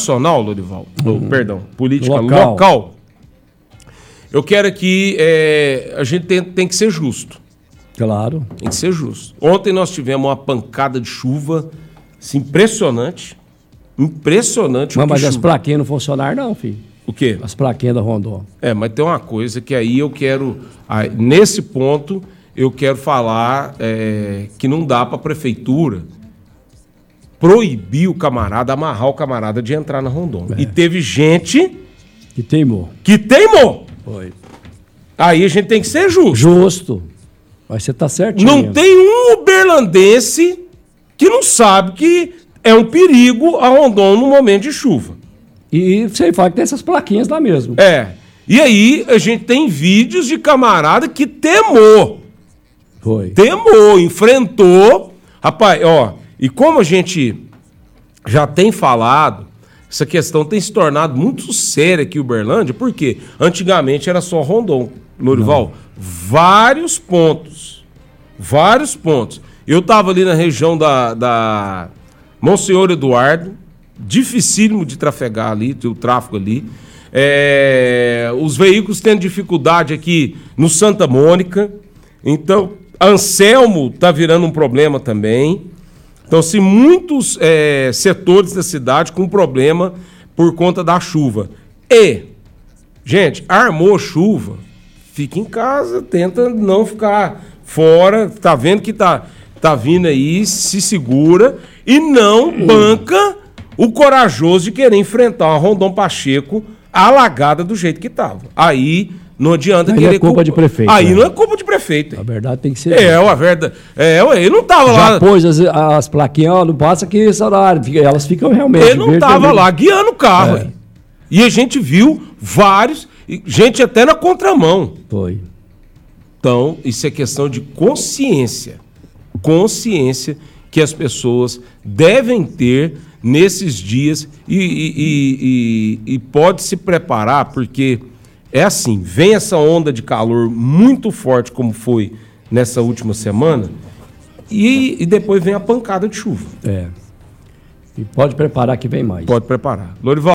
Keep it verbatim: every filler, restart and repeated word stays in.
nacional, Lorival, uhum. oh, perdão, política local, local eu quero que é, a gente tem, tem que ser justo. Claro. Tem que ser justo. Ontem nós tivemos uma pancada de chuva assim, impressionante. Impressionante. Mas, mas as chuva. plaquinhas não funcionaram não, filho. O quê? As plaquinhas da Rondon. É, mas tem uma coisa que aí eu quero... Aí, nesse ponto, eu quero falar é, que não dá para a prefeitura proibir o camarada, amarrar o camarada de entrar na Rondon. É. E teve gente... Que teimou. Que teimou! Foi. Aí a gente tem que ser justo. Justo. Mas você tá certinho. Não tem um uberlandense que não sabe que é um perigo a Rondon no momento de chuva. E você fala que tem essas plaquinhas lá mesmo. É. E aí a gente tem vídeos de camarada que temou. Foi. Temou, enfrentou. Rapaz, ó, e como a gente já tem falado, essa questão tem se tornado muito séria aqui em Uberlândia, porque antigamente era só Rondon, Lorival. Não. Vários pontos. Vários pontos. Eu estava ali na região da, da Monsenhor Eduardo, dificílimo de trafegar ali, o tráfego ali. É, os veículos tendo dificuldade aqui no Santa Mônica. Então, Anselmo está virando um problema também. Então, se muitos é, setores da cidade com problema por conta da chuva. E, gente, armou chuva, fica em casa, tenta não ficar fora, tá vendo que tá, tá vindo aí, se segura e não banca o corajoso de querer enfrentar uma Rondon Pacheco alagada do jeito que tava. Aí não adianta aí querer... é culpa culpa de prefeito. Aí né? não é culpa de prefeito. A verdade tem que ser... É, a verdade... É, ele não tava Já lá... pôs as, as plaquinhas, ó, não passa aqui esse horário, elas ficam realmente... Ele não tava lá guiando o carro. É. E a gente viu vários... Gente até na contramão. Foi. Então, isso é questão de consciência. Consciência que as pessoas devem ter nesses dias e, e, e, e, e pode se preparar, porque é assim, vem essa onda de calor muito forte como foi nessa última semana e, e depois vem a pancada de chuva. É. E pode preparar que vem mais. Pode preparar. Lorival.